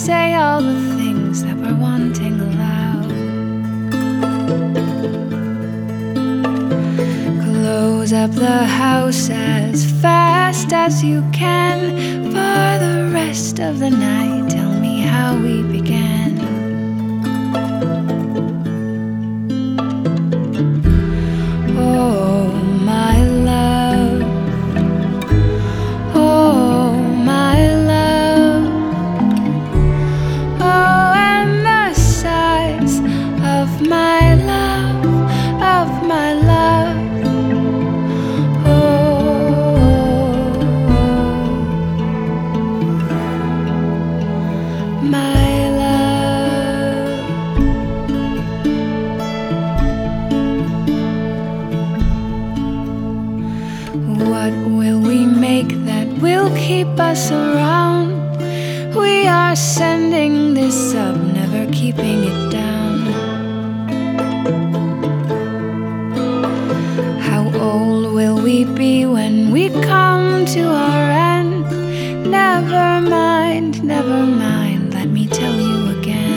say all the things that we're wanting aloud. Close up the house as fast as you can. For the rest of the night, tell me how we began. Oh, my love. Oh, my love. Oh, and the size of my love, of my love. My love. What will we make that will keep us around? We are sending this up, never keeping it down. How old will we be when we come to our end? Never mind, let me tell you again.